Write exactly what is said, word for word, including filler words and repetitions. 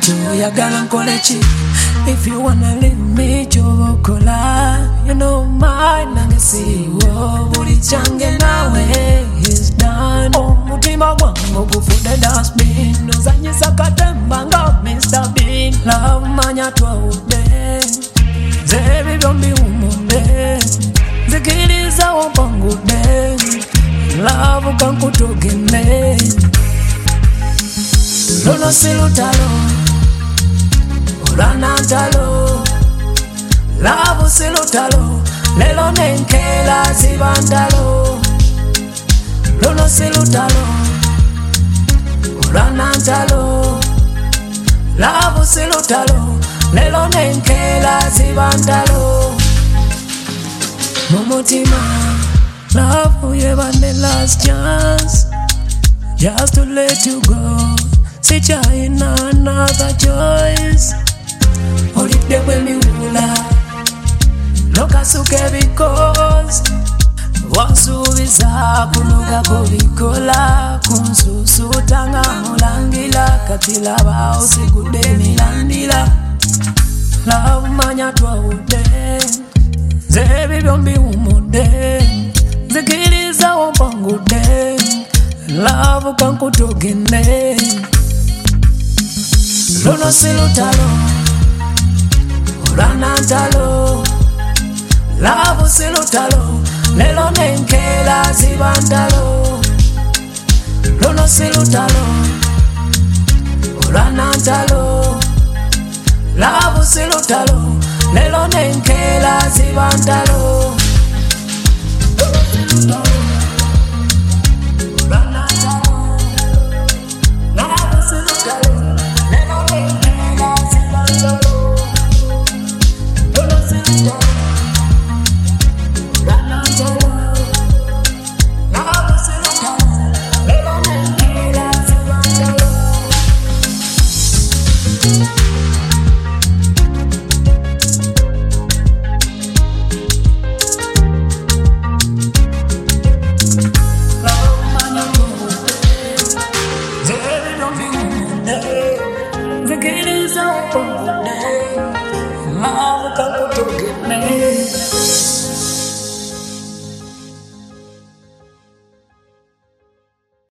oyagala nkolechi. If you wanna leave me chokola, you know mine nange siwo buli change nawe is done. Omutima gwange gufude dustbin, ozanyisa katemba nga Mister Bean. Love manya twawude, zebi byombi umude, zikiriza wampangude, love kankutugine. Luno silutalo, olwana ntalo, love silutalo, lelo nenkela zibandalo. Luno silutalo, olwana ntalo, love silutalo, lelo nenkela zibandalo. Mumutima, love yeba the last chance, just to let you go. Sit in another choice. Holiday when me hula, lokasuke because wasubiza kunuga kubikola kunsusu tanga mulangila katila ba usigude milandila. Love manya twawude, zebi byombi umude, zikiriza wampangude, love kankutugine. Luno silutalo, olwana ntalo, love silutalo, lelo nenkela zibandalo. Luno silutalo, olwana ntalo, love silutalo, lelo nenkela zibandalo. The gate is open.